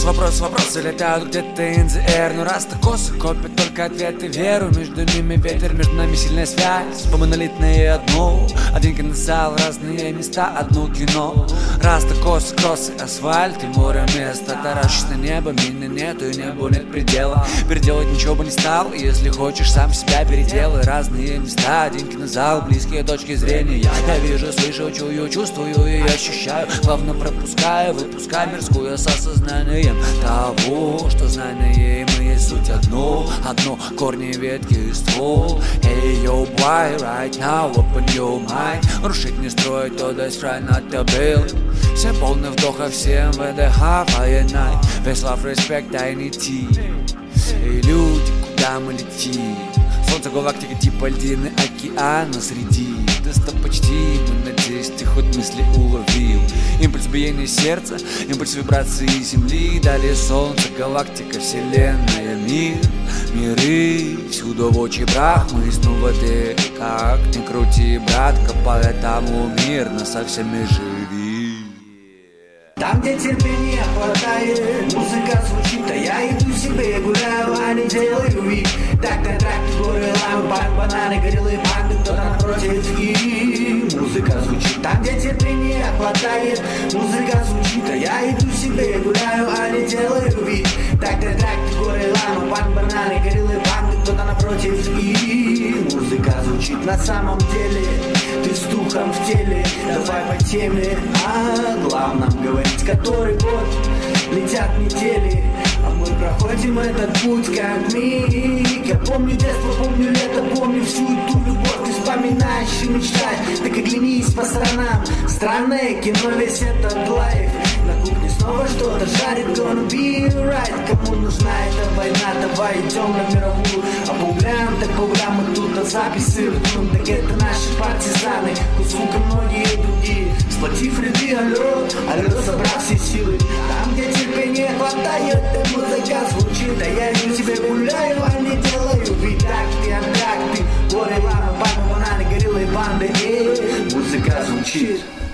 Вопросы летают где-то in the air. Но раз так косо, копят только ответы. Веру, между ними ветер, между нами сильная связь. По монолитное одно, один кинозал, разные места, одно кино. Раз так косо, кроссы, асфальт и море места. Таращишь на небо, меня нету и небу нет предела. Переделать ничего бы не стал, если хочешь, сам себя переделай. Разные места, один кинозал, близкие точки зрения. Я вижу, слышу, чую, чувствую и ощущаю. Главное пропускаю, выпускаю мирскую с осознанием того, что знание и мы есть суть одно, корни, ветки и ствол. Hey yo boy, right now open your mind. Рушить не строить, то даст рай над тобой. Все полный вдоха, всем ВДХ, fire night. Весь love, respect, I need tea. Эй, люди, куда мы летим? Солнце, галактика, типа льдины океана среди. Почти, мы надеюсь, ты хоть мысли уловил. Импульс биения сердца, импульс вибрации земли. Далее солнце, галактика, вселенная, мир. Миры, всюду в очи брахмы. И снова ты, как ни крути, братка. Поэтому мирно со всеми живи. Там, где терпения хватает, музыка звучит, а я иду себе гуляю, а не делаю вид. Так, горы, ламы, бананы, гориллы, панды, кто-то напротив. И музыка звучит. Там, где терпения хватает, музыка звучит, а я иду себе гуляю, а не делаю вид. Так, горы, ламы, бананы, гориллы, панды, кто-то напротив. И музыка звучит. На самом деле ты с духом в теле, давай по теме о главном говорить. Который год летят недели, а мы проходим этот путь как миг. Я помню детство, помню лето, помню всю эту любовь. Ты вспоминаешь и мечтаешь, так оглянись по сторонам. Странное кино, весь этот лайф. На кухне снова что-то жарит, gonna be right. Кому нужна эта война, давай идем на мировую. А по углям мы тут на записи ртом. Так это наши партизаны, сука, многие другие. Сплотив ряды, алло, собрав все силы. Там, где терпения хватает, и музыка звучит. А я иду себе гуляю, а не делаю вид. Так ты, горы, ламы, бананы, гориллы, банды. Музыка звучит.